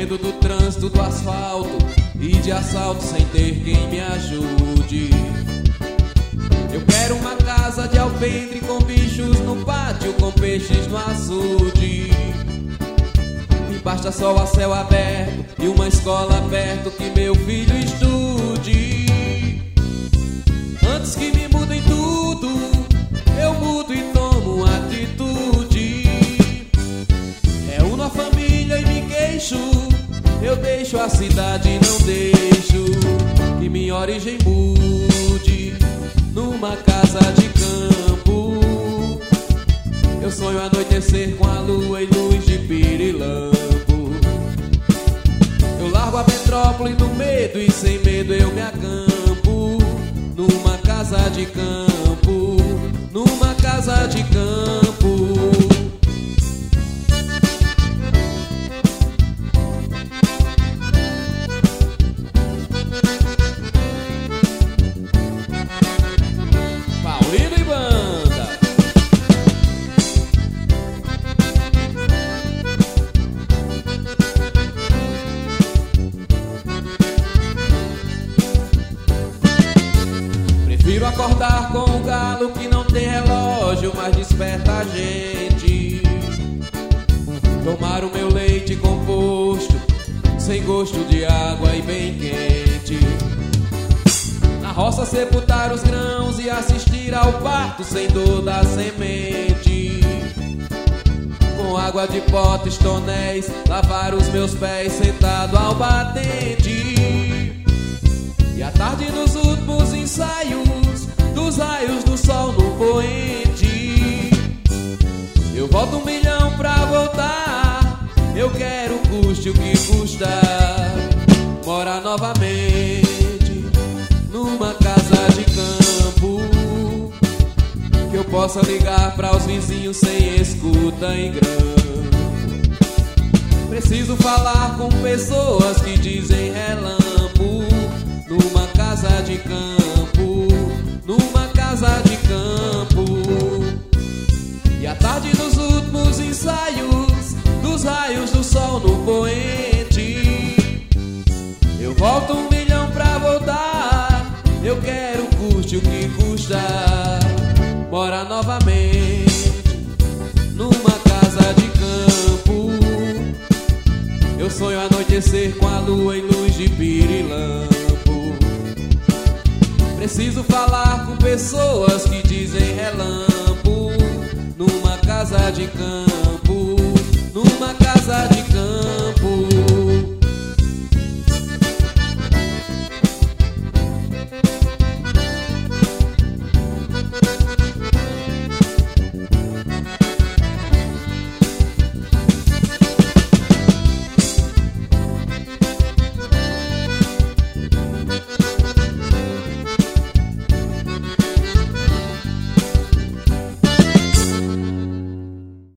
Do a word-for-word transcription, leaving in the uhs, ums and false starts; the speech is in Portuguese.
medo do trânsito, do asfalto e de assalto sem ter quem me ajude. Eu quero uma casa de alpendre com bichos no pátio, com peixes no açude. Me basta sol a céu aberto e uma escola perto que meu filho estude. Antes que me mudem tudo, eu mudo e tomo atitude. Reúno a família e me queixo, eu deixo a cidade e não deixo que minha origem mude. Numa casa de campo, eu sonho anoitecer com a lua e luz de pirilampo. Eu largo a metrópole no medo e sem medo eu me acampo. Numa casa de campo, numa casa de campo. Paulino e banda. Prefiro acordar com o galo que não tem relógio, mas desperta a gente. Tomar o meu leite composto, sem gosto de água e bem quente. Na roça sepultar os grãos e assistir ao parto sem dor da semente. Com água de potes, tonéis, lavar os meus pés sentado ao batente. E à tarde nos últimos ensaios dos raios do sol no poente. Eu volto um milhão pra voltar, eu quero custe o que custar, morar novamente numa casa de campo, que eu possa ligar pra os vizinhos sem escuta em grampo. Preciso falar com pessoas que dizem relampo. Numa casa de campo, numa casa de campo. E à tarde nos últimos ensaios dos raios do sol no poente. Eu volto um milhão pra voltar, eu quero custe o que custar, morar novamente numa casa de campo. Eu sonho anoitecer com a lua e luz de pirilampo. Preciso falar com pessoas que dizem relampo. Numa casa de campo, numa casa de campo.